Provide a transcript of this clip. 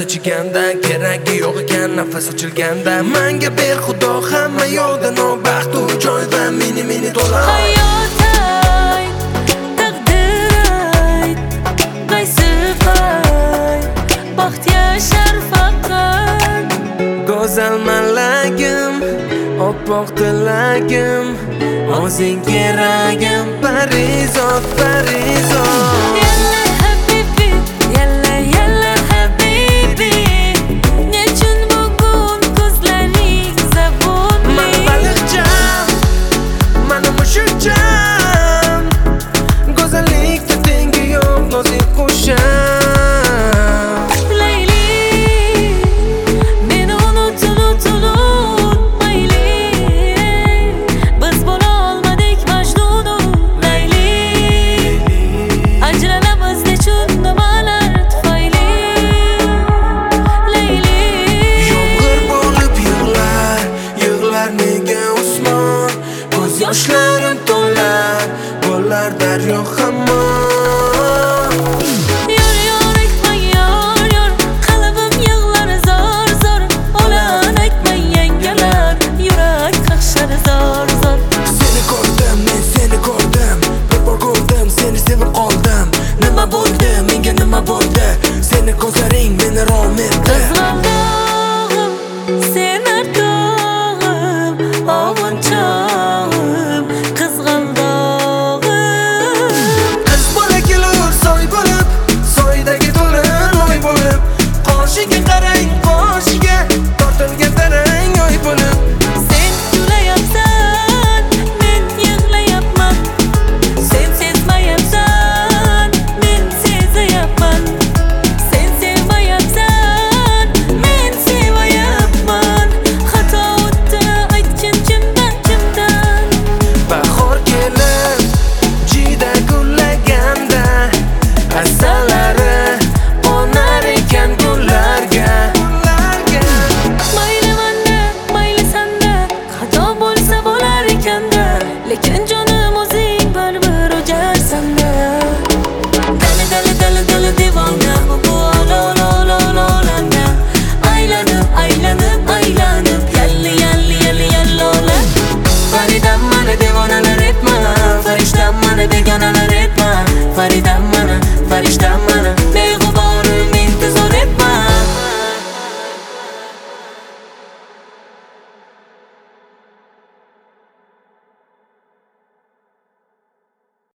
ichganda, keragi yo'q ekan nafas ochilganda. Menga ber xudo hamma yo'lda nobaxt u joyda meni to'la. Hayot ayt, taqdir ayt, qaysi pay baxt yashar faqat. Go'zal malagim, oppoq tilagim, o'zing keragim, parizod, parizod. Yalla habibi, yalla habibi, nechun bugun ko'zlaring zabunli? Mana baliqcham, mana mushukcham, go'zallikda tengi yo'q nozik qusham. Layli, meni unut mayli, biz bo'la olmadik Majnunu. Layli, ajralamiz nechun nimalar tufayli? Layli, Yomg'ir bo'lib yig'lar nega Usmon, ko'z yoshlar